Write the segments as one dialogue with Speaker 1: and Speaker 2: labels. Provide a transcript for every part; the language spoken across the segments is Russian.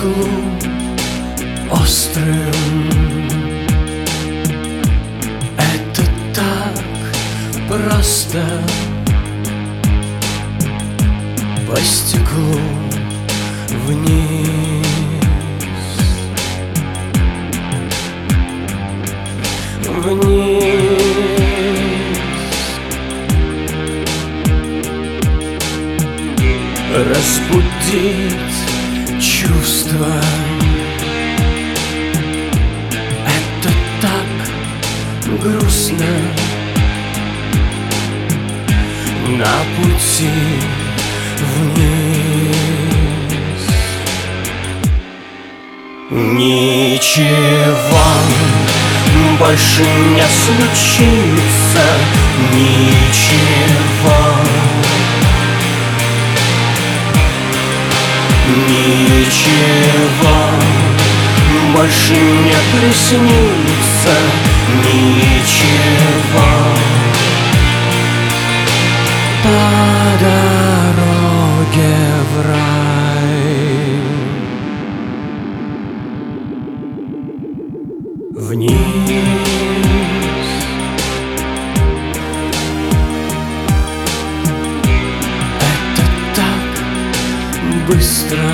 Speaker 1: стеклу острым. Это так просто по стеклу вниз. Вниз. Разбудить чувства. Это так грустно на пути вниз. Ничего больше не случится. Ничего. Ничего больше не приснится. Ничего. По дороге в рай. Вниз. Это так быстро.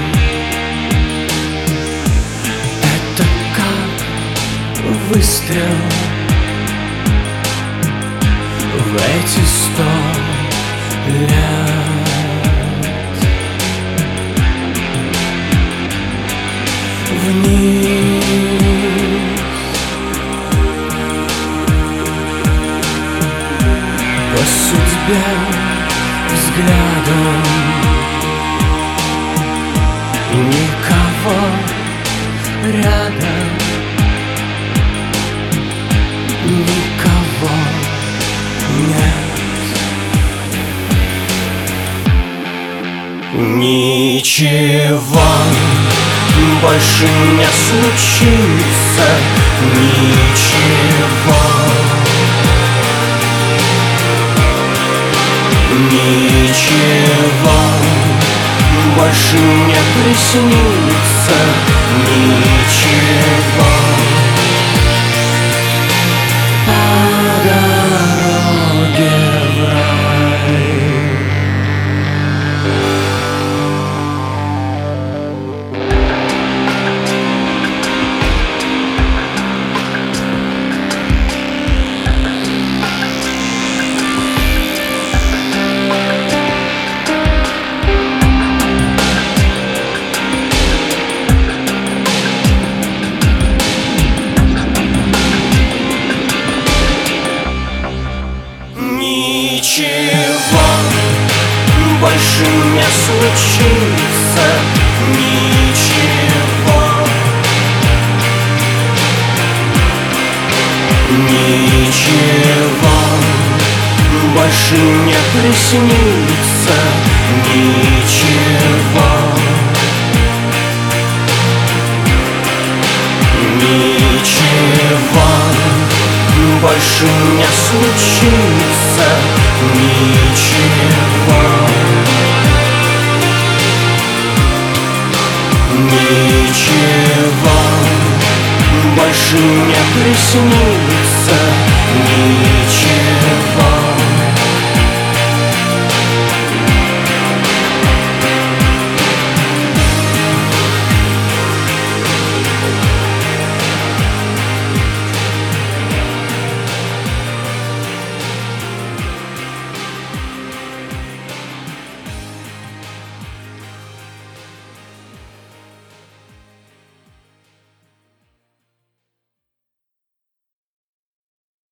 Speaker 1: Это как выстрел в эти 100 лет. Вниз. По судьбе взглядом. Никого рядом. Никого нет. Ничего больше не случится. Ничего. Ничего больше не приснится. Ничего. По дороге в рай. Ничего больше не случится. Ничего. Ничего больше не приснится. Ничего. Ничего больше не случится. Ничего. Ничего больше не приснится. Ничего.